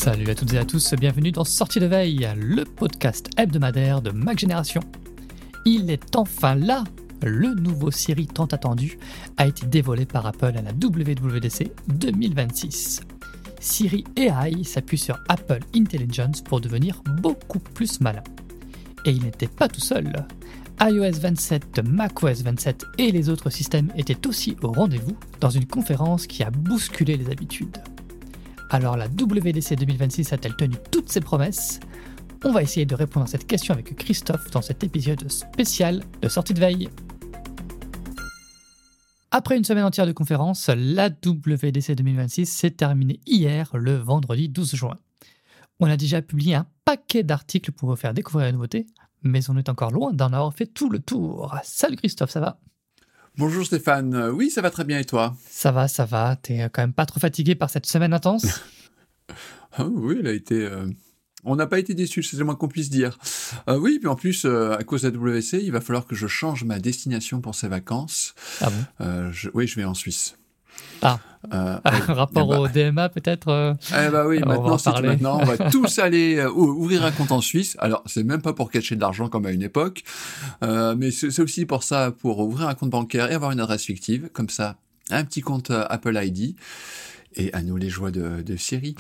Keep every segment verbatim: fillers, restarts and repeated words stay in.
Salut à toutes et à tous, bienvenue dans Sortie de Veille, le podcast hebdomadaire de Mac Génération. Il est enfin là, le nouveau Siri tant attendu a été dévoilé par Apple à la W W D C deux mille vingt-six. Siri A I s'appuie sur Apple Intelligence pour devenir beaucoup plus malin. Et il n'était pas tout seul. iOS vingt-sept, macOS vingt-sept et les autres systèmes étaient aussi au rendez-vous dans une conférence qui a bousculé les habitudes. Alors la W W D C deux mille vingt-six a-t-elle tenu toutes ses promesses ? On va essayer de répondre à cette question avec Christophe dans cet épisode spécial de Sortie de Veille. Après une semaine entière de conférences, la W W D C deux mille vingt-six s'est terminée hier, le vendredi douze juin. On a déjà publié un paquet d'articles pour vous faire découvrir la nouveauté, mais on est encore loin d'en avoir fait tout le tour. Salut Christophe, ça va ? Bonjour Stéphane, oui ça va très bien et toi ? Ça va, ça va, t'es quand même pas trop fatigué par cette semaine intense ? Ah oui, elle a été... Euh... On n'a pas été déçus, c'est le moins qu'on puisse dire. Euh, oui, puis en plus, euh, à cause de la W W D C, il va falloir que je change ma destination pour ces vacances. Ah bon ? euh, je... Oui, je vais en Suisse. Ah, euh, ah rapport bah... au D M A peut-être euh... Eh bah oui, on maintenant, c'est parler. maintenant, on va tous aller euh, ouvrir un compte en Suisse. Alors, c'est même pas pour cacher de l'argent comme à une époque, euh, mais c'est, c'est aussi pour ça, pour ouvrir un compte bancaire et avoir une adresse fictive, comme ça, un petit compte euh, Apple I D. Et à nous les joies de, de Siri.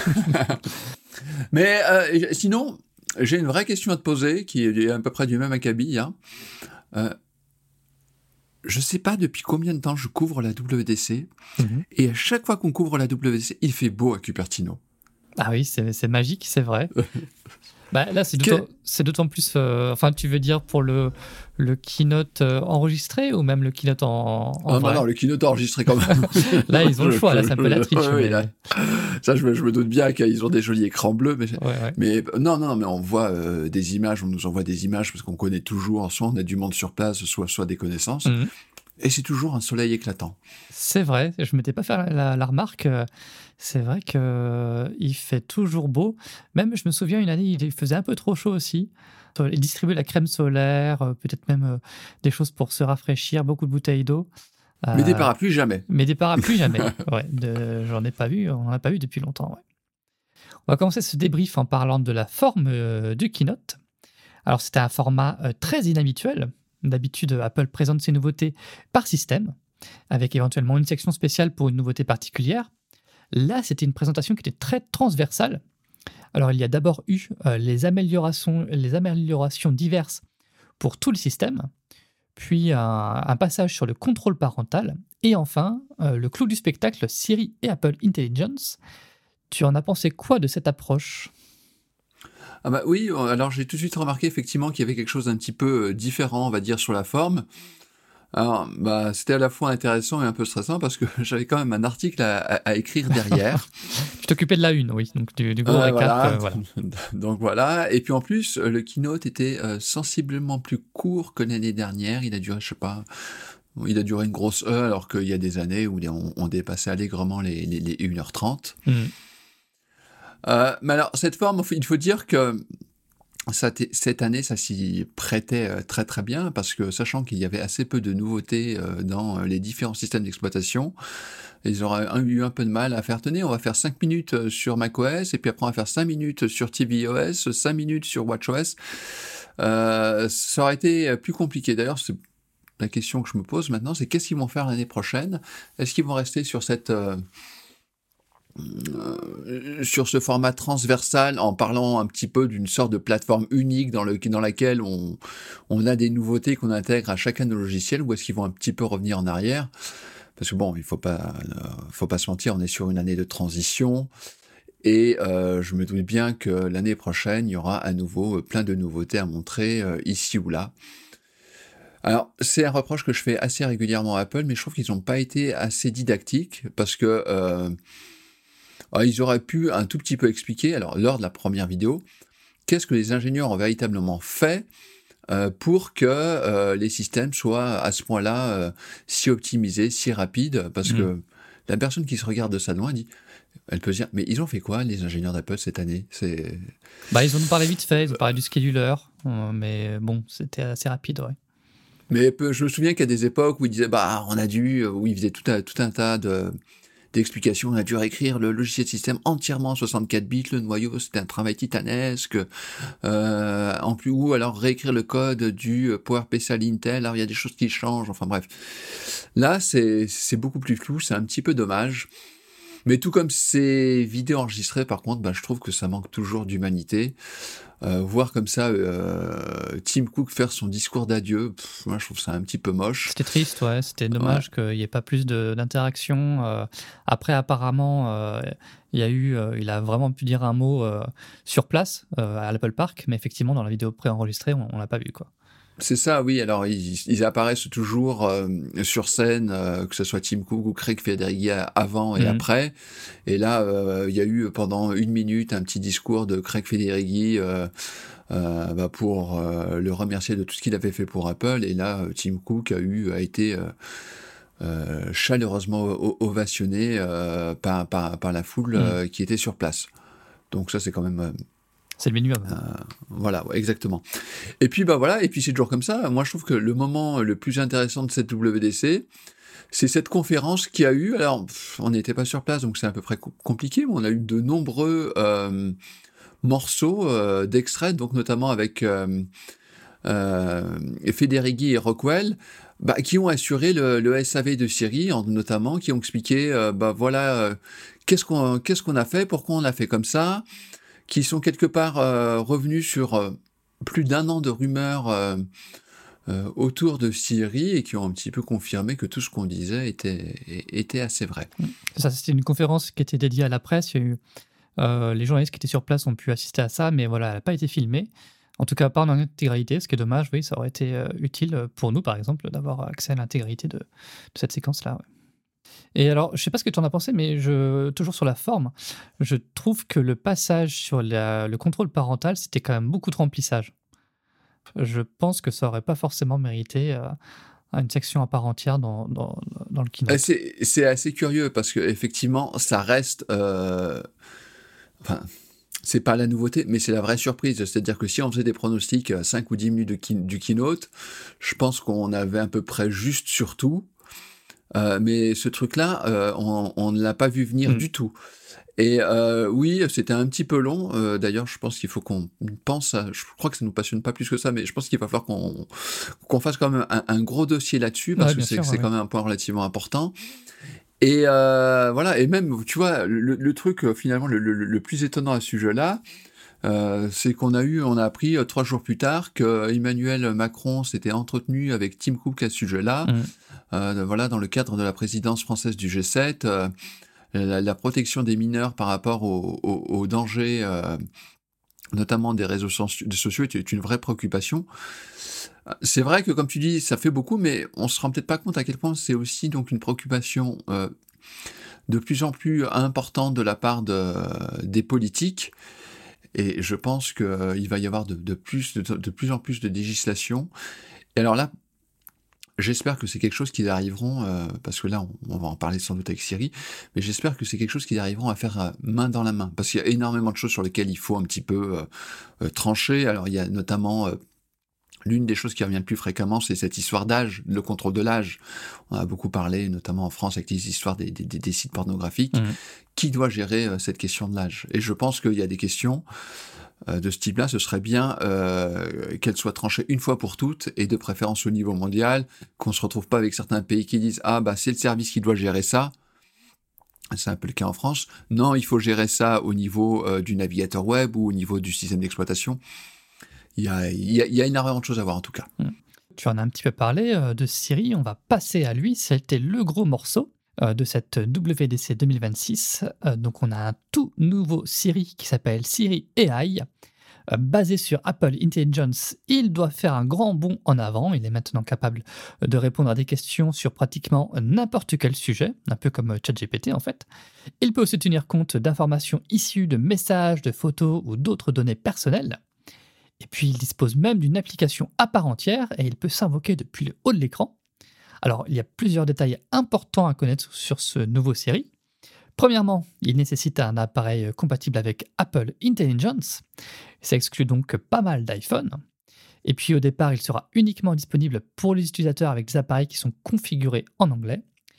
Mais euh, sinon, j'ai une vraie question à te poser, qui est à peu près du même acabit. Hein. Euh, je ne sais pas depuis combien de temps je couvre la W W D C, mm-hmm. et à chaque fois qu'on couvre la W W D C, il fait beau à Cupertino. Ah oui, c'est, c'est magique, c'est vrai. Bah, là, c'est d'autant, que... c'est d'autant plus... Euh, enfin, tu veux dire pour le, le keynote euh, enregistré ou même le keynote en, en oh, vrai ? Non, non, le keynote enregistré quand même. Là, ils ont le choix. Là, c'est un peu la triche. Ouais, mais... là, ça, je me, je me doute bien qu'ils ont des jolis écrans bleus. Mais, ouais, ouais. mais non, non, mais on voit euh, des images, on nous envoie des images parce qu'on connaît toujours, soit on a du monde sur place, soit, soit des connaissances. Mm-hmm. Et c'est toujours un soleil éclatant. C'est vrai, je ne m'étais pas fait la, la, la remarque. C'est vrai qu'il euh, fait toujours beau. Même, je me souviens, une année, il faisait un peu trop chaud aussi. Il distribuait la crème solaire, euh, peut-être même euh, des choses pour se rafraîchir, beaucoup de bouteilles d'eau. Euh, mais des parapluies, jamais. Mais des parapluies, jamais. Ouais, de, j'en ai pas vu, on n'en a pas vu depuis longtemps. Ouais. On va commencer ce débrief en parlant de la forme euh, du keynote. Alors, c'était un format euh, très inhabituel. D'habitude, Apple présente ses nouveautés par système, avec éventuellement une section spéciale pour une nouveauté particulière. Là, c'était une présentation qui était très transversale. Alors, il y a d'abord eu euh, les, améliorations, les améliorations diverses pour tout le système, puis un, un passage sur le contrôle parental, et enfin, euh, le clou du spectacle, Siri et Apple Intelligence. Tu en as pensé quoi de cette approche ? Ah bah oui, alors j'ai tout de suite remarqué effectivement qu'il y avait quelque chose d'un petit peu différent, on va dire, sur la forme. Alors, bah, c'était à la fois intéressant et un peu stressant parce que j'avais quand même un article à, à, à écrire derrière. Tu t'occupais de la une, oui, donc du, du gros euh, récap. Voilà. Euh, voilà. Donc voilà, et puis en plus, le keynote était euh, sensiblement plus court que l'année dernière. Il a duré, je sais pas, il a duré une grosse heure alors qu'il y a des années où on, on dépassait allègrement les, les, les une heure trente. Mmh. Euh, mais alors, cette forme, il faut dire que ça, cette année, ça s'y prêtait très très bien, parce que sachant qu'il y avait assez peu de nouveautés dans les différents systèmes d'exploitation, ils auraient eu un peu de mal à faire tenir. On va faire cinq minutes sur macOS, et puis après on va faire cinq minutes sur tvOS, cinq minutes sur watchOS. Euh, ça aurait été plus compliqué. D'ailleurs, c'est la question que je me pose maintenant, c'est qu'est-ce qu'ils vont faire l'année prochaine ? Est-ce qu'ils vont rester sur cette... Euh, Euh, sur ce format transversal, en parlant un petit peu d'une sorte de plateforme unique dans, le, dans laquelle on, on a des nouveautés qu'on intègre à chacun de nos logiciels, ou est-ce qu'ils vont un petit peu revenir en arrière ? Parce que bon, il faut pas, euh, faut pas se mentir, on est sur une année de transition, et euh, je me doute bien que l'année prochaine, il y aura à nouveau plein de nouveautés à montrer euh, ici ou là. Alors, c'est un reproche que je fais assez régulièrement à Apple, mais je trouve qu'ils n'ont pas été assez didactiques, parce que euh, alors, ils auraient pu un tout petit peu expliquer, alors lors de la première vidéo, qu'est-ce que les ingénieurs ont véritablement fait euh, pour que euh, les systèmes soient à ce point-là euh, si optimisés, si rapides, parce mmh. que la personne qui se regarde de ça de loin dit, elle peut se dire, mais ils ont fait quoi les ingénieurs d'Apple cette année ? C'est... Bah, ils ont parlé vite fait, ils ont parlé du scheduler, euh, mais bon, c'était assez rapide, ouais. Mais je me souviens qu'à des époques où ils disaient, bah, on a dû, où ils faisaient tout un, tout un tas de... d'explications. On a dû réécrire le logiciel de système entièrement en soixante-quatre bits, le noyau, c'était un travail titanesque. Euh, en plus, ou alors réécrire le code du PowerPC à l'Intel, alors il y a des choses qui changent, enfin bref. Là, c'est, c'est beaucoup plus flou, c'est un petit peu dommage. Mais tout comme ces vidéos enregistrées, par contre, bah, je trouve que ça manque toujours d'humanité. Euh, voir comme ça euh, Tim Cook faire son discours d'adieu, pff, moi je trouve ça un petit peu moche. C'était triste, ouais. C'était dommage Ouais. qu'il n'y ait pas plus de, d'interaction. Euh, après, apparemment, euh, il y a eu, euh, il a vraiment pu dire un mot euh, sur place euh, à l'Apple Park, mais effectivement, dans la vidéo préenregistrée, on, on l'a pas vu, quoi. C'est ça, oui. Alors, ils, ils apparaissent toujours euh, sur scène, euh, que ce soit Tim Cook ou Craig Federighi avant et Mhm. après. Et là, euh, il y a eu pendant une minute un petit discours de Craig Federighi euh, euh, bah, pour euh, le remercier de tout ce qu'il avait fait pour Apple. Et là, Tim Cook a eu a été euh, euh, chaleureusement o- ovationné euh, par, par, par la foule Mhm. euh, qui était sur place. Donc ça, c'est quand même euh, C'est le minimum. voilà, ouais, exactement. Et puis bah voilà, et puis c'est toujours comme ça. Moi, je trouve que le moment le plus intéressant de cette W D C, c'est cette conférence qui a eu. Alors, pff, on n'était pas sur place, donc c'est à peu près co- compliqué, mais on a eu de nombreux euh, morceaux euh, d'extraits, donc notamment avec euh, euh, Federighi et Rockwell, bah, qui ont assuré le, le S A V de Siri, en- notamment, qui ont expliqué, euh, bah voilà, euh, qu'est-ce qu'on qu'est-ce qu'on a fait, pourquoi on a fait comme ça, qui sont quelque part euh, revenus sur euh, plus d'un an de rumeurs euh, euh, autour de Siri et qui ont un petit peu confirmé que tout ce qu'on disait était, était assez vrai. Ça, c'était une conférence qui était dédiée à la presse. Il y a eu, euh, les journalistes qui étaient sur place ont pu assister à ça, mais voilà, elle n'a pas été filmée. En tout cas, pas en intégralité, ce qui est dommage. Oui, ça aurait été euh, utile pour nous, par exemple, d'avoir accès à l'intégralité de, de cette séquence-là. Ouais. Et alors, je sais pas ce que tu en as pensé, mais je, toujours sur la forme, je trouve que le passage sur la- le contrôle parental, c'était quand même beaucoup de remplissage. Je pense que ça aurait pas forcément mérité euh, une section à part entière dans, dans, dans le Euh, keynote. C'est, c'est assez curieux parce que effectivement, ça reste. Euh, enfin, c'est pas la nouveauté, mais c'est la vraie surprise. C'est-à-dire que si on faisait des pronostics à cinq ou dix minutes de ki- du keynote, je pense qu'on avait à peu près juste sur tout. Euh, mais ce truc-là, euh, on, on ne l'a pas vu venir Mm. du tout. Et euh, oui, c'était un petit peu long. Euh, d'ailleurs, je pense qu'il faut qu'on pense à... Je crois que ça nous passionne pas plus que ça, mais je pense qu'il va falloir qu'on qu'on fasse quand même un, un gros dossier là-dessus, parce Ouais, que bien c'est sûr. c'est Ouais. quand même un point relativement important. Et euh, voilà, et même, tu vois, le, le truc, euh, finalement, le, le- le plus étonnant à ce sujet-là, euh, c'est qu'on a eu, on a appris euh, trois jours plus tard que Emmanuel Macron s'était entretenu avec Tim Cook à ce sujet-là, Mm. euh, voilà, dans le cadre de la présidence française du G sept. euh, la, la protection des mineurs par rapport aux au, au dangers, euh, notamment des réseaux sociaux, est une vraie préoccupation. C'est vrai que, comme tu dis, ça fait beaucoup, mais on se rend peut-être pas compte à quel point c'est aussi donc une préoccupation euh, de plus en plus importante de la part de, des politiques. Et je pense qu'il euh, va y avoir de, de, plus, de, de plus en plus de législation. Et alors là, j'espère que c'est quelque chose qu'ils arriveront, euh, parce que là, on, on va en parler sans doute avec Siri, mais j'espère que c'est quelque chose qu'ils arriveront à faire euh, main dans la main, parce qu'il y a énormément de choses sur lesquelles il faut un petit peu euh, euh, trancher. Alors, il y a notamment euh, l'une des choses qui revient le plus fréquemment, c'est cette histoire d'âge, le contrôle de l'âge. On a beaucoup parlé, notamment en France, avec les histoires des, des, des sites pornographiques. Mm. Qui doit gérer euh, cette question de l'âge? Et je pense qu'il y a des questions euh, de ce type-là, ce serait bien euh, qu'elles soient tranchées une fois pour toutes, et de préférence au niveau mondial, qu'on se retrouve pas avec certains pays qui disent « Ah, bah c'est le service qui doit gérer ça ». C'est un peu le cas en France. Non, il faut gérer ça au niveau euh, du navigateur web ou au niveau du système d'exploitation. Il y a, il y a, il y a énormément de choses à voir en tout cas. Mm. Tu en as un petit peu parlé euh, de Siri, on va passer à lui. C'était le gros morceau euh, de cette W D C deux mille vingt-six. Euh, donc on a un tout nouveau Siri qui s'appelle Siri A I. Euh, basé sur Apple Intelligence, il doit faire un grand bond en avant. Il est maintenant capable de répondre à des questions sur pratiquement n'importe quel sujet, un peu comme ChatGPT en fait. Il peut aussi tenir compte d'informations issues de messages, de photos ou d'autres données personnelles. Et puis il dispose même d'une application à part entière et il peut s'invoquer depuis le haut de l'écran. Alors il y a plusieurs détails importants à connaître sur ce nouveau Siri. Premièrement, il nécessite un appareil compatible avec Apple Intelligence. Ça exclut donc pas mal d'iPhone. Et puis au départ, il sera uniquement disponible pour les utilisateurs avec des appareils qui sont configurés en anglais.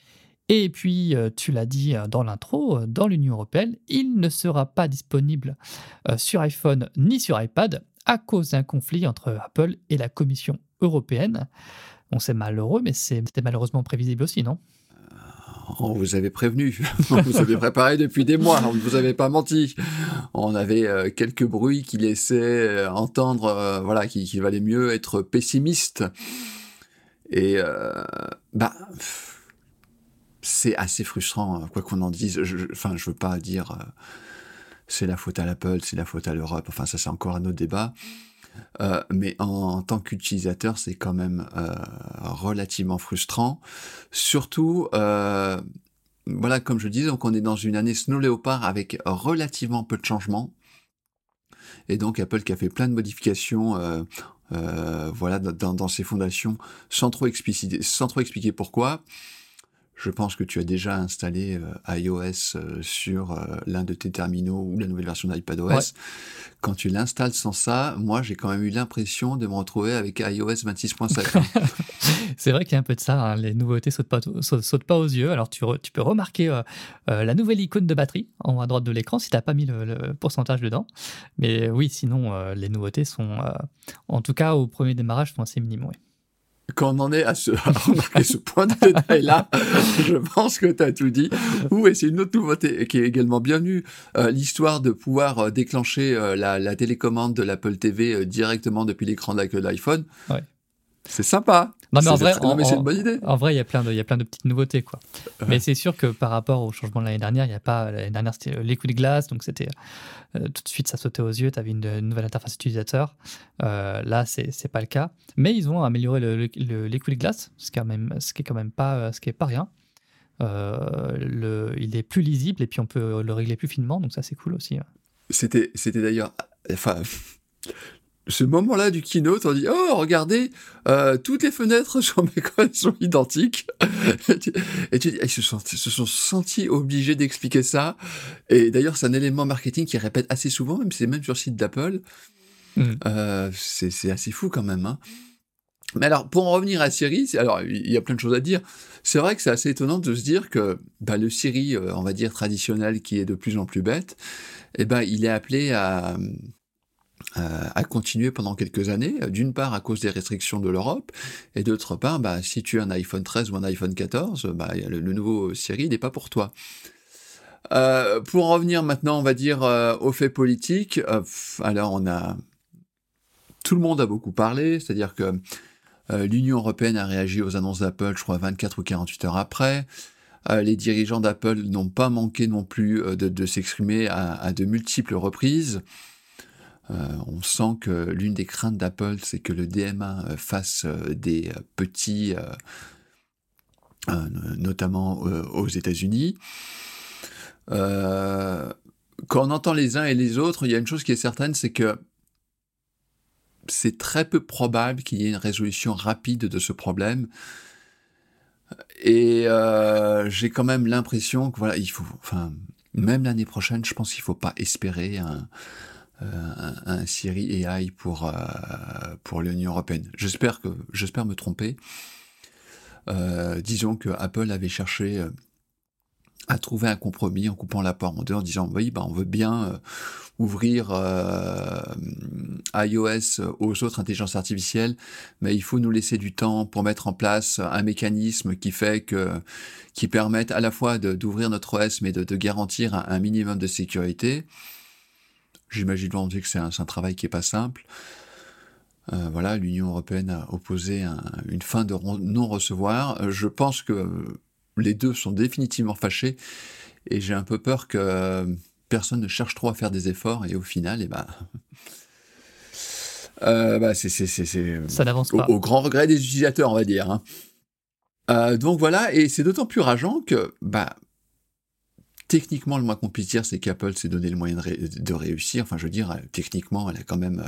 Et puis, euh, tu l'as dit euh, dans l'intro, euh, dans l'Union européenne, il ne sera pas disponible euh, sur iPhone ni sur iPad à cause d'un conflit entre Apple et la Commission européenne. Bon, c'est malheureux, mais c'est- c'était malheureusement prévisible aussi, non? On vous avait prévenu, on vous avait préparé depuis des mois, on ne vous avait pas menti. On avait euh, quelques bruits qui laissaient euh, entendre, euh, voilà, qu'il qui valait mieux être pessimiste. Et euh, bah, c'est assez frustrant, quoi qu'on en dise. Je, je, enfin, je veux pas dire euh, c'est la faute à l'Apple, c'est la faute à l'Europe. Enfin, ça c'est encore un autre débat. Euh, mais en, en tant qu'utilisateur, c'est quand même euh, relativement frustrant. Surtout, euh, voilà, comme je disais, donc on est dans une année Snow Leopard avec relativement peu de changements. Et donc Apple qui a fait plein de modifications, euh, euh, voilà, dans, dans ses fondations, sans trop expliciter, sans trop expliquer pourquoi. Je pense que tu as déjà installé euh, iOS euh, sur euh, l'un de tes terminaux ou la nouvelle version d'iPadOS. Ouais. Quand tu l'installes sans ça, moi j'ai quand même eu l'impression de me retrouver avec iOS vingt-six point sept. C'est vrai qu'il y a un peu de ça, hein. Les nouveautés sautent pas, sautent, sautent pas aux yeux. Alors tu, re, tu peux remarquer euh, euh, la nouvelle icône de batterie en haut à droite de l'écran si tu n'as pas mis le, le pourcentage dedans. Mais oui, sinon euh, les nouveautés sont, euh, en tout cas au premier démarrage, sont assez minimes. Oui. Quand on en est à, ce, à remarquer ce point de détail-là, je pense que tu as tout dit. Ou, et c'est une autre nouveauté qui est également bienvenue, euh, l'histoire de pouvoir euh, déclencher euh, la, la télécommande de l'Apple T V euh, directement depuis l'écran de l'iPhone. Ouais. C'est sympa. Non mais, en c'est, vrai, très, non, mais c'est une bonne idée. En vrai, il y a plein de, il y a plein de petites nouveautés, quoi. Ouais. Mais c'est sûr que par rapport au changement de l'année dernière, il y a pas l'année dernière c'était Liquid Glass, donc c'était euh, tout de suite ça sautait aux yeux. Tu avais une, une nouvelle interface utilisateur. Euh, là, c'est c'est pas le cas. Mais ils ont amélioré le, le, le Liquid Glass, ce qui est quand même, ce qui est quand même pas, ce qui est pas rien. Euh, le, il est plus lisible et puis on peut le régler plus finement, donc ça c'est cool aussi. Ouais. C'était, c'était d'ailleurs, enfin. Ce moment-là du keynote, on dit « Oh, regardez, euh, toutes les fenêtres sur Macron sont identiques. » Et tu dis, ils se sont, ils se sont sentis obligés d'expliquer ça. Et d'ailleurs, c'est un élément marketing qui répète assez souvent, même c'est même sur le site d'Apple. Mmh. Euh, c'est, c'est assez fou quand même. Hein. Mais alors, pour en revenir à Siri, alors il y a plein de choses à dire. C'est vrai que c'est assez étonnant de se dire que bah, le Siri, euh, on va dire traditionnel, qui est de plus en plus bête, eh ben, il est appelé à... Euh, à continuer pendant quelques années, d'une part à cause des restrictions de l'Europe, et d'autre part, bah, si tu as un iPhone treize ou un iPhone quatorze, bah, le, le nouveau Siri n'est pas pour toi. Euh, pour en revenir maintenant, on va dire, euh, aux faits politiques, euh, pff, alors on a... Tout le monde a beaucoup parlé, c'est-à-dire que euh, l'Union européenne a réagi aux annonces d'Apple, je crois, vingt-quatre ou quarante-huit heures après. Euh, les dirigeants d'Apple n'ont pas manqué non plus euh, de, de s'exprimer à, à de multiples reprises. Euh, on sent que l'une des craintes d'Apple, c'est que le D M A fasse euh, des euh, petits, euh, euh, notamment euh, aux États-Unis. Euh, quand on entend les uns et les autres, il y a une chose qui est certaine, c'est que c'est très peu probable qu'il y ait une résolution rapide de ce problème. Et euh, j'ai quand même l'impression que voilà, il faut, enfin, même l'année prochaine, je pense qu'il ne faut pas espérer un Un, un Siri A I pour, euh, pour l'Union européenne. J'espère, que, j'espère me tromper. Euh, disons que Apple avait cherché euh, à trouver un compromis en coupant la part en deux, en disant oui, bah, on veut bien euh, ouvrir euh, iOS aux autres intelligences artificielles, mais il faut nous laisser du temps pour mettre en place un mécanisme qui fait que, qui permette à la fois de, d'ouvrir notre O S, mais de, de garantir un, un minimum de sécurité. J'imagine volontiers que c'est un, c'est un travail qui n'est pas simple. Euh, voilà, l'Union européenne a opposé un, une fin de non-recevoir. Euh, je pense que les deux sont définitivement fâchés et j'ai un peu peur que euh, personne ne cherche trop à faire des efforts et au final, eh ben, euh, bah, c'est, c'est, c'est, c'est ça n'avance au, pas. Au grand regret des utilisateurs, on va dire. Hein. Euh, donc voilà, et c'est d'autant plus rageant que... Bah, techniquement, le moins qu'on puisse dire, c'est qu'Apple s'est donné le moyen de, ré- de réussir. Enfin, je veux dire, techniquement, elle a quand même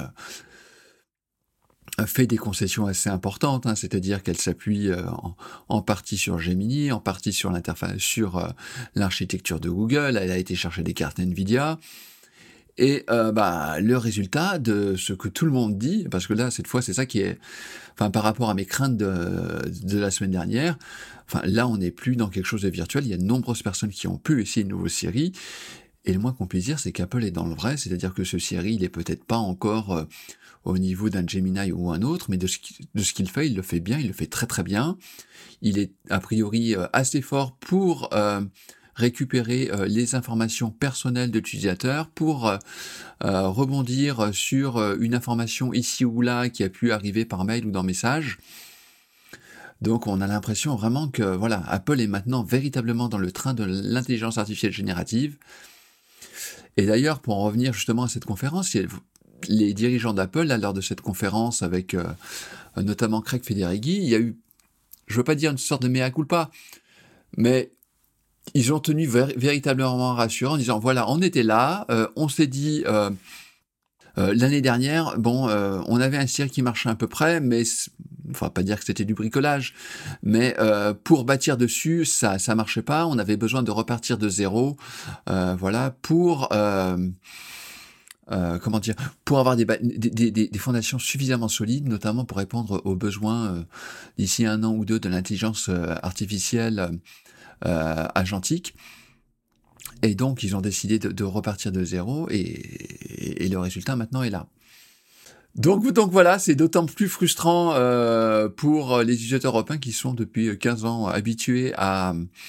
euh, fait des concessions assez importantes. Hein, c'est-à-dire qu'elle s'appuie euh, en, en partie sur Gemini, en partie sur l'interface, sur euh, l'architecture de Google. Elle a été chercher des cartes Nvidia. Et euh, bah, le résultat de ce que tout le monde dit, parce que là, cette fois, c'est ça qui est... Enfin, par rapport à mes craintes de, de la semaine dernière, enfin, là, on n'est plus dans quelque chose de virtuel. Il y a de nombreuses personnes qui ont pu essayer une nouvelle Siri. Et le moins qu'on puisse dire, c'est qu'Apple est dans le vrai. C'est-à-dire que ce Siri, il est peut-être pas encore euh, au niveau d'un Gemini ou un autre, mais de ce, qui, de ce qu'il fait, il le fait bien. Il le fait très, très bien. Il est, a priori, euh, assez fort pour... Euh, récupérer euh, les informations personnelles de l'utilisateur pour euh, euh, rebondir sur euh, une information ici ou là qui a pu arriver par mail ou dans message. Donc on a l'impression vraiment que voilà, Apple est maintenant véritablement dans le train de l'intelligence artificielle générative. Et d'ailleurs, pour en revenir justement à cette conférence, les dirigeants d'Apple, là, lors de cette conférence avec euh, notamment Craig Federighi, il y a eu, je veux pas dire une sorte de mea culpa, mais ils ont tenu ver- véritablement rassurant en disant voilà, on était là, euh, on s'est dit euh, euh, l'année dernière, bon, euh, on avait un Siri qui marchait à peu près, mais enfin pas dire que c'était du bricolage, mais euh, pour bâtir dessus, ça ça marchait pas. On avait besoin de repartir de zéro, euh, voilà, pour euh, euh, comment dire, pour avoir des, ba- des, des, des fondations suffisamment solides, notamment pour répondre aux besoins euh, d'ici un an ou deux de l'intelligence euh, artificielle. Euh, agentique. Et donc, ils ont décidé de, de repartir de zéro et, et, et le résultat maintenant est là. Donc, donc voilà, c'est d'autant plus frustrant euh, pour les utilisateurs européens qui sont depuis quinze ans habitués à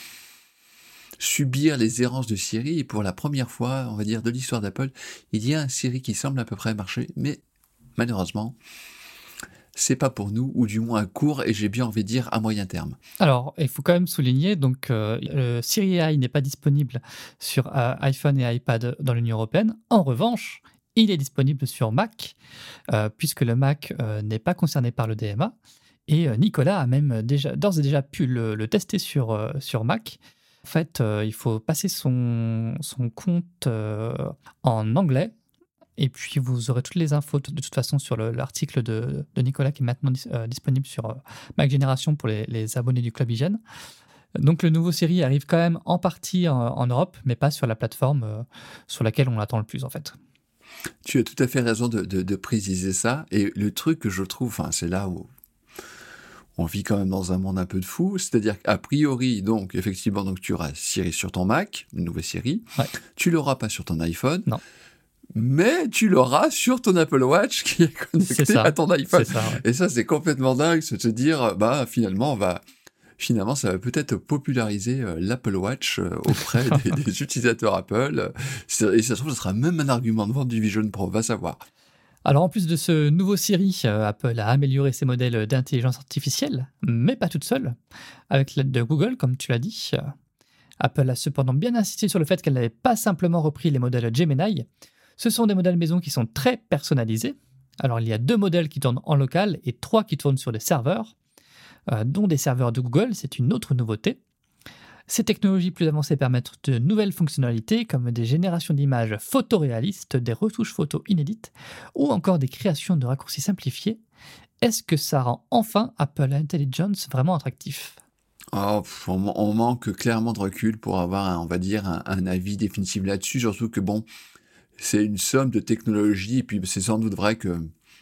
subir les errances de Siri. Et pour la première fois, on va dire, de l'histoire d'Apple, il y a un Siri qui semble à peu près marcher, mais malheureusement, c'est pas pour nous, ou du moins à court, et j'ai bien envie de dire à moyen terme. Alors, il faut quand même souligner, donc euh, le Siri A I n'est pas disponible sur euh, iPhone et iPad dans l'Union européenne. En revanche, il est disponible sur Mac, euh, puisque le Mac euh, n'est pas concerné par le D M A. Et euh, Nicolas a même déjà, d'ores et déjà pu le, le tester sur, euh, sur Mac. En fait, euh, il faut passer son, son compte euh, en anglais. Et puis, vous aurez toutes les infos de toute façon sur le, l'article de, de Nicolas qui est maintenant dis, euh, disponible sur euh, Mac Génération pour les, les abonnés du Club Hygiène. Donc, le nouveau Siri arrive quand même en partie en, en Europe, mais pas sur la plateforme euh, sur laquelle on l'attend le plus, en fait. Tu as tout à fait raison de, de, de préciser ça. Et le truc que je trouve, enfin, c'est là où on vit quand même dans un monde un peu de fou. C'est-à-dire qu'a priori, donc, effectivement, donc, tu auras Siri sur ton Mac, une nouvelle Siri. Ouais. Tu l'auras pas sur ton iPhone. Non. Mais tu l'auras sur ton Apple Watch qui est connecté à ton iPhone. C'est ça, ouais. Et ça, c'est complètement dingue, c'est de se dire, bah, finalement, on va, finalement, ça va peut-être populariser euh, l'Apple Watch euh, auprès des, des utilisateurs Apple. C'est- Et ça se trouve, ce sera même un argument de vente du Vision Pro, va savoir. Alors, en plus de ce nouveau Siri, euh, Apple a amélioré ses modèles d'intelligence artificielle, mais pas toute seule. Avec l'aide de Google, comme tu l'as dit. Euh, Apple a cependant bien insisté sur le fait qu'elle n'avait pas simplement repris les modèles Gemini. Ce sont des modèles maison qui sont très personnalisés. Alors, il y a deux modèles qui tournent en local et trois qui tournent sur des serveurs, euh, dont des serveurs de Google. C'est une autre nouveauté. Ces technologies plus avancées permettent de nouvelles fonctionnalités comme des générations d'images photoréalistes, des retouches photos inédites ou encore des créations de raccourcis simplifiés. Est-ce que ça rend enfin Apple Intelligence vraiment attractif ? Oh, pff, on, on manque clairement de recul pour avoir, un- on va dire, un, un avis définitif là-dessus, surtout que bon, c'est une somme de technologies, et puis c'est sans doute vrai que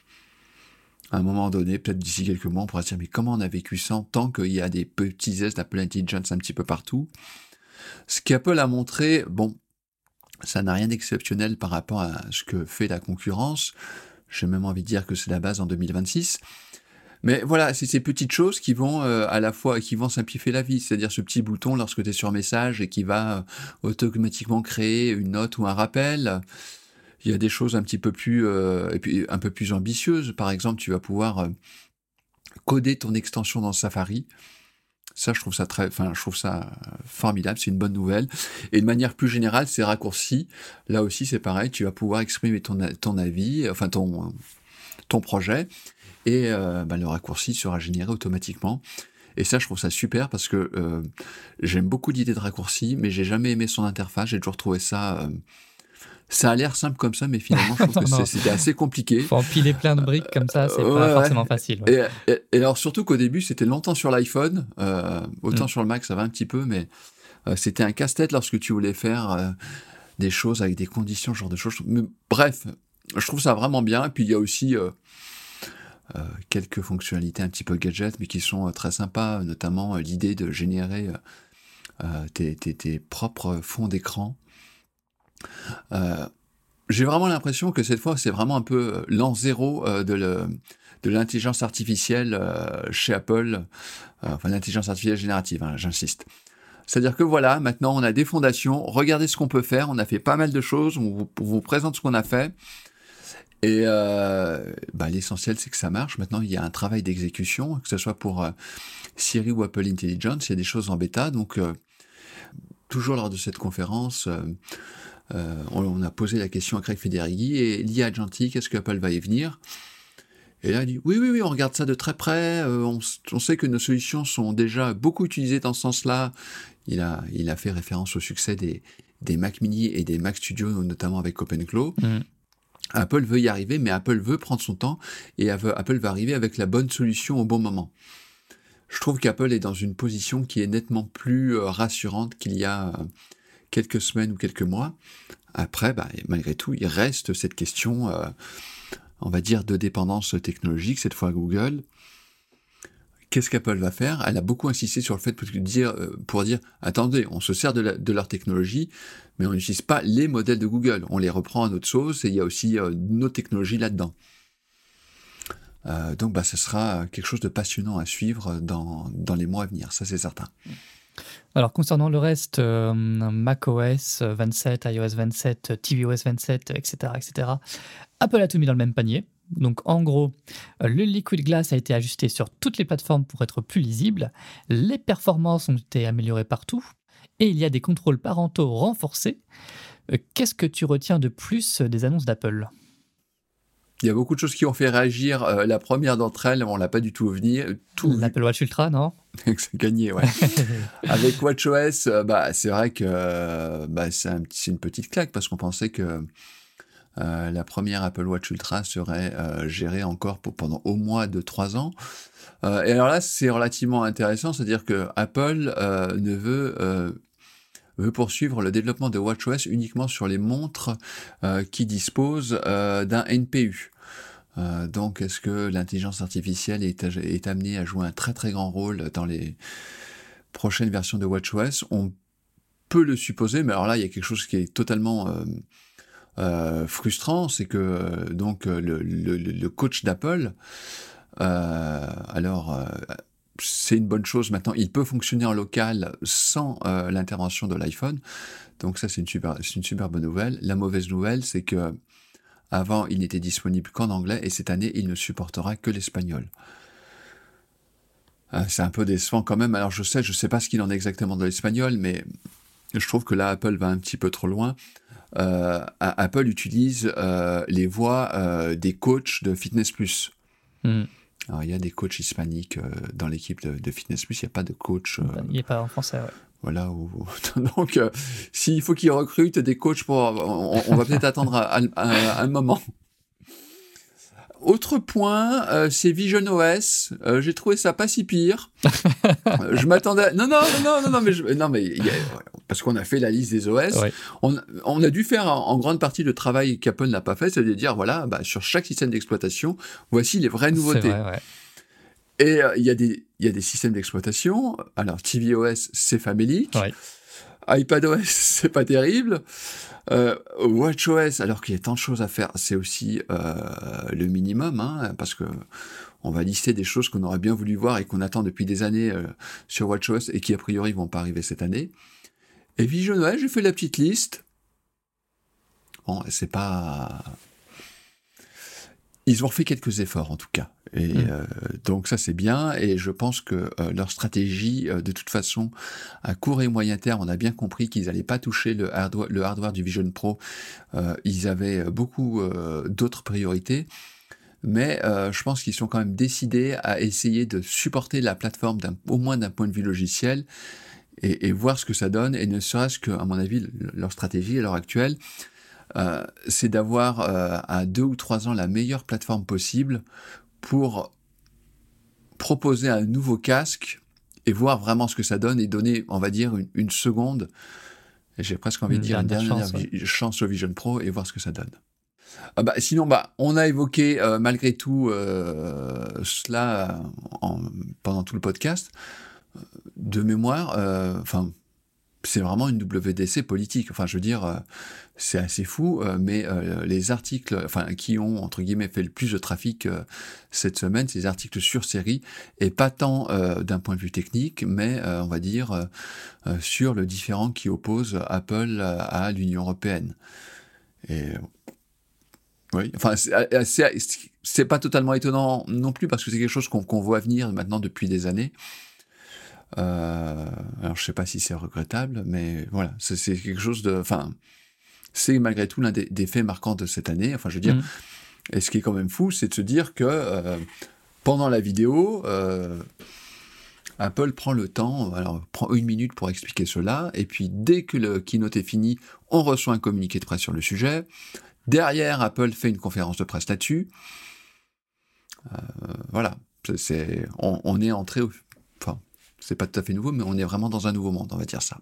à un moment donné, peut-être d'ici quelques mois, on pourra se dire mais comment on a vécu sans tant qu'il y a des petits aises d'Apple Intelligence un petit peu partout. Ce qu'Apple a montré, bon, ça n'a rien d'exceptionnel par rapport à ce que fait la concurrence. J'ai même envie de dire que c'est la base en deux mille vingt-six. Mais voilà, c'est ces petites choses qui vont euh, à la fois qui vont simplifier la vie, c'est-à-dire ce petit bouton lorsque tu es sur message et qui va euh, automatiquement créer une note ou un rappel. Il y a des choses un petit peu plus euh, et puis un peu plus ambitieuses. Par exemple, tu vas pouvoir euh, coder ton extension dans Safari. Ça, je trouve ça très, enfin, je trouve ça formidable. C'est une bonne nouvelle. Et de manière plus générale, ces raccourcis, là aussi, c'est pareil. Tu vas pouvoir exprimer ton ton avis, enfin ton ton projet, et euh, bah, le raccourci sera généré automatiquement. Et ça, je trouve ça super parce que euh, j'aime beaucoup l'idée de raccourci, mais j'ai jamais aimé son interface. J'ai toujours trouvé ça. Euh, ça a l'air simple comme ça, mais finalement, je trouve que Non, non. c'est- c'était assez compliqué. Faut empiler plein de briques comme ça, c'est Euh, pas ouais, forcément ouais. facile. Ouais. Et, et- et alors surtout qu'au début, c'était longtemps sur l'iPhone, euh, autant Mm. sur le Mac, ça va un petit peu, mais euh, c'était un casse-tête lorsque tu voulais faire euh, des choses avec des conditions, ce genre de choses. Mais, bref, je trouve ça vraiment bien. Et puis il y a aussi euh, euh, quelques fonctionnalités un petit peu gadget, mais qui sont euh, très sympas, notamment euh, l'idée de générer euh, euh, tes, tes, tes propres fonds d'écran. Euh, j'ai vraiment l'impression que cette fois, c'est vraiment un peu l'an zéro euh, de, le, de l'intelligence artificielle euh, chez Apple, euh, enfin l'intelligence artificielle générative, hein, j'insiste. C'est-à-dire que voilà, maintenant on a des fondations, regardez ce qu'on peut faire, on a fait pas mal de choses, on vous, on vous présente ce qu'on a fait, et euh, bah, l'essentiel c'est que ça marche. Maintenant il y a un travail d'exécution, que ce soit pour euh, Siri ou Apple Intelligence, il y a des choses en bêta, donc euh, toujours lors de cette conférence, euh, euh, on, on a posé la question à Craig Federighi, et l'I A agentique, est-ce que Apple va y venir ? Et là, il dit, oui, oui, oui, on regarde ça de très près, euh, on, on sait que nos solutions sont déjà beaucoup utilisées dans ce sens-là. Il a, il a fait référence au succès des, des Mac Mini et des Mac Studio, notamment avec OpenClaw. Mmh. Apple veut y arriver, mais Apple veut prendre son temps, et Apple va arriver avec la bonne solution au bon moment. Je trouve qu'Apple est dans une position qui est nettement plus euh, rassurante qu'il y a euh, quelques semaines ou quelques mois. Après, bah, malgré tout, il reste cette question... Euh, on va dire, de dépendance technologique, cette fois Google. Qu'est-ce qu'Apple va faire ? Elle a beaucoup insisté sur le fait de dire, pour dire, attendez, on se sert de, la, de leur technologie, mais on n'utilise pas les modèles de Google. On les reprend à notre sauce, et il y a aussi euh, nos technologies là-dedans. Euh, donc, bah, ce sera quelque chose de passionnant à suivre dans, dans les mois à venir, ça c'est certain. Alors, concernant le reste, euh, macOS vingt-sept, iOS vingt-sept, tvOS vingt-sept, et cetera, et cetera, Apple a tout mis dans le même panier. Donc, en gros, le Liquid Glass a été ajusté sur toutes les plateformes pour être plus lisible. Les performances ont été améliorées partout. Et il y a des contrôles parentaux renforcés. Qu'est-ce que tu retiens de plus des annonces d'Apple ? Il y a beaucoup de choses qui ont fait réagir. Euh, la première d'entre elles, on ne l'a pas du tout vu. Tout L'Apple Watch Ultra, non ? C'est gagné, ouais. Avec WatchOS, euh, bah, c'est vrai que euh, bah, c'est, un, c'est une petite claque, parce qu'on pensait que euh, la première Apple Watch Ultra serait euh, gérée encore pour, pendant au moins deux à trois ans. Euh, et alors là, c'est relativement intéressant, c'est-à-dire que Apple euh, ne veut... Euh, veut poursuivre le développement de WatchOS uniquement sur les montres euh, qui disposent euh, d'un N P U. Euh, donc, est-ce que l'intelligence artificielle est, est amenée à jouer un très très grand rôle dans les prochaines versions de WatchOS ? On peut le supposer, mais alors là, il y a quelque chose qui est totalement euh, euh, frustrant, c'est que euh, donc le, le, le coach d'Apple, euh, alors... Euh, c'est une bonne chose maintenant, il peut fonctionner en local sans euh, l'intervention de l'iPhone, donc ça c'est une, super, c'est une super bonne nouvelle. La mauvaise nouvelle, c'est que avant il n'était disponible qu'en anglais, et cette année il ne supportera que l'espagnol. Euh, c'est un peu décevant quand même. Alors je sais, je sais pas ce qu'il en est exactement de l'espagnol, mais je trouve que là Apple va un petit peu trop loin. Euh, Apple utilise euh, les voix euh, des coachs de Fitness Plus. Mm. Alors, il y a des coachs hispaniques euh, dans l'équipe de, de Fitness Plus, il n'y a pas de coach... Euh, il n'est pas en français, ouais. Voilà, où, donc euh, s'il faut qu'ils recrutent des coachs, pour, on, on va peut-être attendre un, un, un moment. Autre point, euh, c'est VisionOS. Euh, j'ai trouvé ça pas si pire. euh, je m'attendais... Non, non, non, non, non, mais... Je... Non, mais y a... Parce qu'on a fait la liste des O S. Ouais. On, on a dû faire en, en grande partie le travail qu'Apple n'a pas fait, c'est de dire, voilà, bah, sur chaque système d'exploitation, voici les vraies nouveautés. C'est vrai, ouais. Et il euh, y, y a des systèmes d'exploitation. Alors, tvOS, c'est famélique. Ouais. iPadOS, c'est pas terrible. Euh, WatchOS, alors qu'il y a tant de choses à faire, c'est aussi euh, le minimum, hein, parce que on va lister des choses qu'on aurait bien voulu voir et qu'on attend depuis des années euh, sur WatchOS et qui, a priori, vont pas arriver cette année. Et VisionOS, j'ai fait la petite liste. Bon, c'est pas... Ils ont fait quelques efforts, en tout cas. Et mmh. euh, donc ça, c'est bien. Et je pense que euh, leur stratégie, euh, de toute façon, à court et moyen terme, on a bien compris qu'ils n'allaient pas toucher le hardware, le hardware du Vision Pro. Euh, ils avaient beaucoup euh, d'autres priorités. Mais euh, je pense qu'ils sont quand même décidés à essayer de supporter la plateforme, d'un, au moins d'un point de vue logiciel, et, et voir ce que ça donne. Et ne serait-ce que, à mon avis, leur stratégie à l'heure actuelle, Euh, c'est d'avoir euh, à deux ou trois ans la meilleure plateforme possible pour proposer un nouveau casque et voir vraiment ce que ça donne et donner, on va dire, une, une seconde, Et j'ai presque envie de dire une dernière chance, ouais. vi- chance au Vision Pro et voir ce que ça donne. Ah bah, sinon, bah, on a évoqué euh, malgré tout euh, cela euh, en, pendant tout le podcast. De mémoire, enfin, euh, c'est vraiment une W D C politique. Enfin, je veux dire, euh, c'est assez fou, euh, mais euh, les articles, enfin, qui ont entre guillemets fait le plus de trafic euh, cette semaine, c'est les articles sur série, et pas tant euh, d'un point de vue technique, mais euh, on va dire euh, euh, sur le différend qui oppose Apple à, à l'Union européenne. Et oui, enfin, c'est, c'est, c'est pas totalement étonnant non plus parce que c'est quelque chose qu'on, qu'on voit venir maintenant depuis des années. Euh, alors, je sais pas si c'est regrettable, mais voilà, c'est, c'est quelque chose de, enfin, c'est malgré tout l'un des, des faits marquants de cette année. Enfin, je veux dire, mmh. Et ce qui est quand même fou, c'est de se dire que euh, pendant la vidéo, euh, Apple prend le temps, alors prend une minute pour expliquer cela, et puis dès que le keynote est fini, on reçoit un communiqué de presse sur le sujet. Derrière, Apple fait une conférence de presse là-dessus. Euh, voilà, c'est, c'est, on, on est entré, au, enfin, c'est pas tout à fait nouveau, mais on est vraiment dans un nouveau monde, on va dire ça.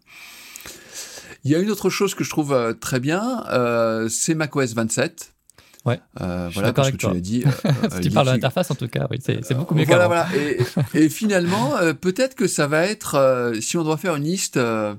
Il y a une autre chose que je trouve euh, très bien, euh, c'est macOS vingt-sept. Ouais. Euh, je voilà, parce que toi. tu l'as dit. Euh, si tu parles de l'interface, en tout cas, oui, c'est, c'est beaucoup mieux voilà, qu'avant. Voilà. Et, et finalement, euh, peut-être que ça va être, euh, si on doit faire une liste euh,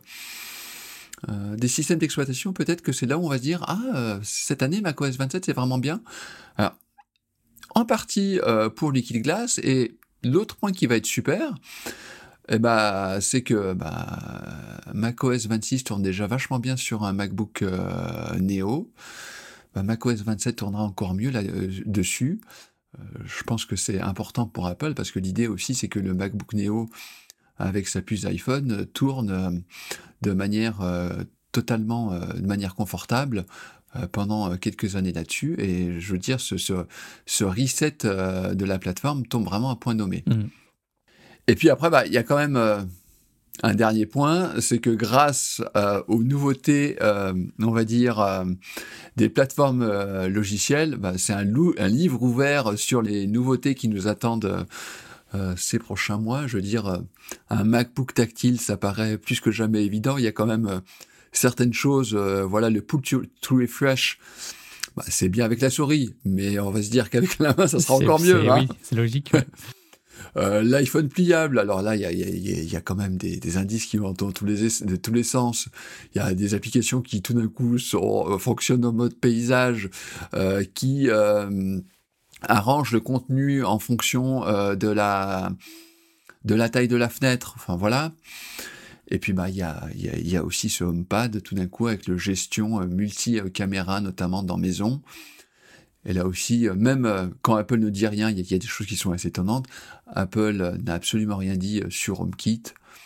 euh, des systèmes d'exploitation, peut-être que c'est là où on va se dire, ah, euh, cette année, macOS vingt-sept, c'est vraiment bien. Alors, en partie euh, pour Liquid Glass, et l'autre point qui va être super, eh ben, c'est que bah, macOS vingt-six tourne déjà vachement bien sur un MacBook euh, Neo. Bah, macOS vingt-sept tournera encore mieux là-dessus. Euh, je pense que c'est important pour Apple parce que l'idée aussi, c'est que le MacBook Neo, avec sa puce iPhone, tourne euh, de manière euh, totalement, euh, de manière confortable euh, pendant quelques années là-dessus. Et je veux dire, ce, ce, ce reset euh, de la plateforme tombe vraiment à point nommé. Mmh. Et puis après, bah, il y a quand même euh, un dernier point, c'est que grâce euh, aux nouveautés, euh, on va dire, euh, des plateformes euh, logicielles, bah, c'est un, lou- un livre ouvert sur les nouveautés qui nous attendent euh, ces prochains mois. Je veux dire, euh, un MacBook tactile, ça paraît plus que jamais évident. Il y a quand même euh, certaines choses, euh, voilà, le pull to, to refresh, bah, c'est bien avec la souris, mais on va se dire qu'avec la main, ça sera c'est, encore mieux. C'est, hein. Oui, c'est logique. Ouais. Euh, L'iPhone pliable, alors là, il y a, y, a, y a quand même des, des indices qui vont dans tous les, de tous les sens. Il y a des applications qui, tout d'un coup, sont, euh, fonctionnent en mode paysage, euh, qui euh, arrangent le contenu en fonction euh, de la de la taille de la fenêtre. Enfin, voilà. Et puis, bah, il y a, y a, y a aussi ce HomePad, tout d'un coup, avec le gestion euh, multi-caméra, notamment dans maison. Et là aussi, même quand Apple ne dit rien, il y, y a des choses qui sont assez étonnantes. Apple n'a absolument rien dit sur HomeKit.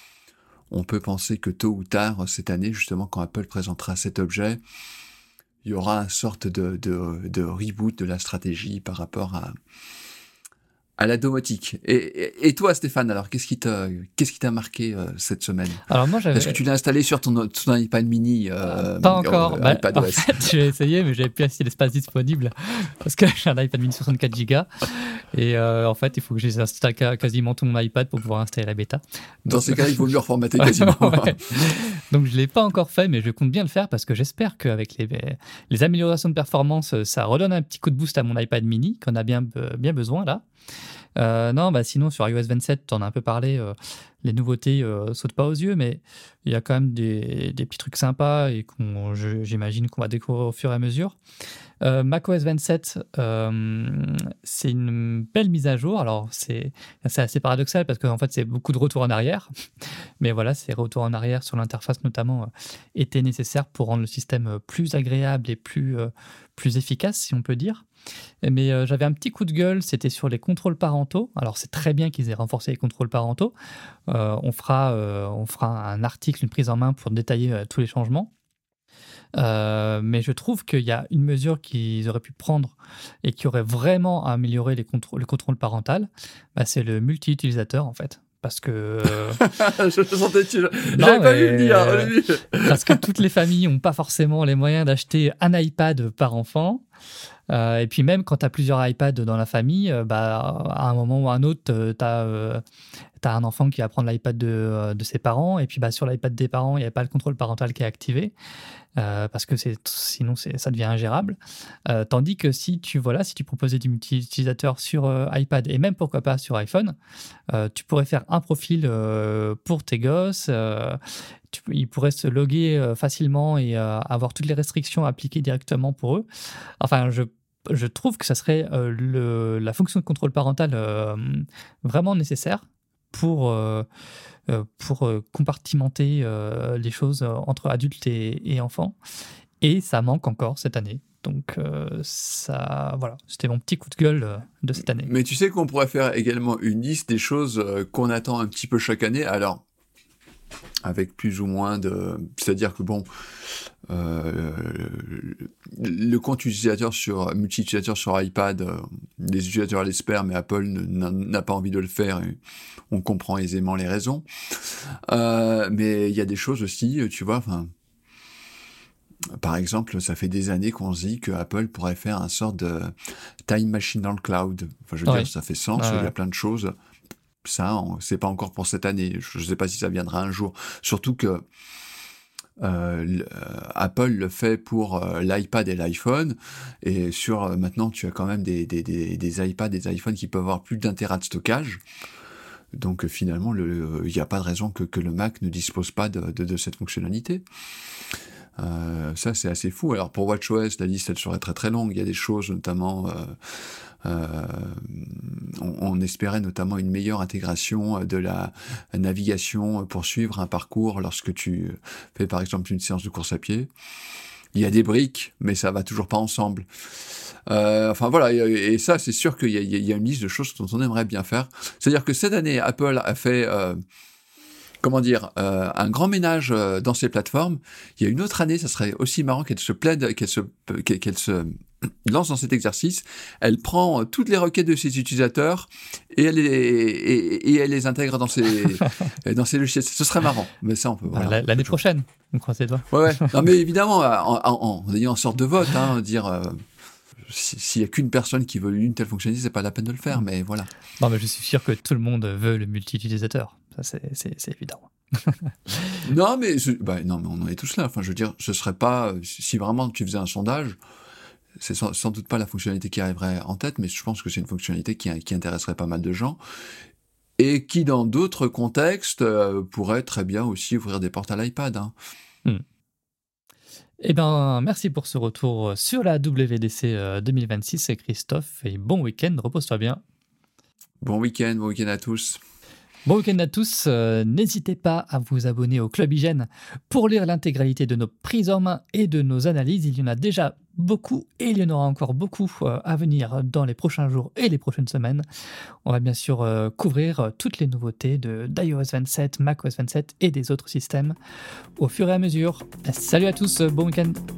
On peut penser que tôt ou tard, cette année, justement, quand Apple présentera cet objet, il y aura une sorte de, de, de reboot de la stratégie par rapport à, à la domotique. Et, et, et toi, Stéphane, alors, qu'est-ce qui t'a, qu'est-ce qui t'a marqué euh, cette semaine ? Alors moi, j'avais... Est-ce que tu l'as installé sur ton, ton iPad mini euh, Pas encore. Euh, bah, iPad en O S. fait, j'ai essayé, mais j'avais plus assez d'espace disponible parce que j'ai un iPad mini soixante-quatre gigas. Et euh, en fait, il faut que j'installe quasiment tout mon iPad pour pouvoir installer la bêta. Donc, dans ces cas, il vaut mieux reformater quasiment. ouais. Donc je ne l'ai pas encore fait, mais je compte bien le faire parce que j'espère qu'avec les, les améliorations de performance, ça redonne un petit coup de boost à mon iPad mini, qu'on a bien, bien besoin là. Euh, non, bah sinon sur iOS vingt-sept, t'en as un peu parlé, euh, les nouveautés euh, sautent pas aux yeux, mais il y a quand même des, des petits trucs sympas et qu'on, je, j'imagine qu'on va découvrir au fur et à mesure. Euh, macOS vingt-sept, euh, c'est une belle mise à jour. Alors c'est, c'est assez paradoxal parce qu'en fait c'est beaucoup de retour en arrière, mais voilà, ces retours en arrière sur l'interface notamment euh, étaient nécessaires pour rendre le système plus agréable et plus, euh, plus efficace, si on peut dire. Mais euh, j'avais un petit coup de gueule, c'était sur les contrôles parentaux. Alors c'est très bien qu'ils aient renforcé les contrôles parentaux. Euh, on, fera, euh, on fera un article, une prise en main pour détailler euh, tous les changements. Euh, mais je trouve qu'il y a une mesure qu'ils auraient pu prendre et qui aurait vraiment amélioré les contrôles, le contrôle parental, bah, c'est le multi-utilisateur en fait. Parce que... Euh... je sentais que tu... J'avais pas vu le dire. Euh, parce que toutes les familles n'ont pas forcément les moyens d'acheter un iPad par enfant. Euh, et puis même quand tu as plusieurs iPads dans la famille, euh, bah, à un moment ou à un autre, tu as euh, un enfant qui va prendre l'iPad de, euh, de ses parents, et puis bah, sur l'iPad des parents, il n'y a pas le contrôle parental qui est activé, euh, parce que sinon c'est, ça devient ingérable. Euh, tandis que si tu, voilà, si tu proposais du multi-utilisateur sur euh, iPad, et même pourquoi pas sur iPhone, euh, tu pourrais faire un profil euh, pour tes gosses, euh, tu, ils pourraient se loguer euh, facilement et euh, avoir toutes les restrictions appliquées directement pour eux. Enfin, je Je trouve que ça serait euh, le, la fonction de contrôle parental euh, vraiment nécessaire pour, euh, euh, pour euh, compartimenter euh, les choses entre adultes et, et enfants. Et ça manque encore cette année. Donc, euh, ça, voilà, c'était mon petit coup de gueule euh, de cette année. Mais tu sais qu'on pourrait faire également une liste des choses euh, qu'on attend un petit peu chaque année. Alors, avec plus ou moins de... C'est-à-dire que, bon, euh, le compte utilisateur sur, multi-utilisateur sur iPad, euh, les utilisateurs l'espèrent, mais Apple n'a pas envie de le faire, et on comprend aisément les raisons. Euh, mais il y a des choses aussi, tu vois, enfin... Par exemple, ça fait des années qu'on se dit que Apple pourrait faire un sort de time machine dans le cloud. Enfin, je veux ouais. dire, ça fait sens, ouais, il y a ouais. plein de choses... Ça, c'est pas encore pour cette année. Je ne sais pas si ça viendra un jour. Surtout que euh, Apple le fait pour euh, l'iPad et l'iPhone. Et sur euh, maintenant, tu as quand même des, des, des, des iPads et des iPhones qui peuvent avoir plus d'un téra de stockage. Donc euh, finalement, il n'y a pas de raison que, que le Mac ne dispose pas de, de, de cette fonctionnalité. Euh, ça, c'est assez fou. Alors pour WatchOS, la liste, elle serait très très longue. Il y a des choses, notamment... Euh, Euh, on, on espérait notamment une meilleure intégration de la navigation pour suivre un parcours lorsque tu fais par exemple une séance de course à pied. Il y a des briques, mais ça va toujours pas ensemble. Euh, enfin voilà, et, et ça c'est sûr qu'il y a, il y a une liste de choses dont on aimerait bien faire. C'est-à-dire que cette année, Apple a fait... Euh, comment dire, euh, un grand ménage euh, dans ces plateformes. Il y a une autre année, ça serait aussi marrant qu'elle se plaide, qu'elle se, qu'elle, qu'elle se lance dans cet exercice. Elle prend toutes les requêtes de ses utilisateurs et elle les, et, et elle les intègre dans ses, dans ses logiciels. Ce serait marrant, mais ça on peut. Voilà, L'année prochaine, on croise les doigts. Ouais, ouais. Non, mais évidemment, en, en, en ayant une sorte de vote, hein, dire. Euh, S'il n'y a qu'une personne qui veut une telle fonctionnalité, c'est pas la peine de le faire, mais voilà. Non, mais je suis sûr que tout le monde veut le multi-utilisateur. Ça, c'est, c'est, c'est évident. non, mais je, bah, non, mais on en est tous là. Enfin, je veux dire, ce serait pas... Si vraiment tu faisais un sondage, c'est sans, sans doute pas la fonctionnalité qui arriverait en tête, mais je pense que c'est une fonctionnalité qui, qui intéresserait pas mal de gens et qui, dans d'autres contextes, euh, pourrait très bien aussi ouvrir des portes à l'iPad. Hein. Hmm. Eh bien, merci pour ce retour sur la W D C deux mille vingt-six, Christophe, et bon week-end, repose-toi bien. Bon week-end, bon week-end à tous. Bon week-end à tous, euh, n'hésitez pas à vous abonner au Club Hygiène pour lire l'intégralité de nos prises en main et de nos analyses. Il y en a déjà beaucoup et il y en aura encore beaucoup euh, à venir dans les prochains jours et les prochaines semaines. On va bien sûr euh, couvrir euh, toutes les nouveautés de, d'iOS vingt-sept, macOS vingt-sept et des autres systèmes au fur et à mesure. Salut à tous, bon week-end.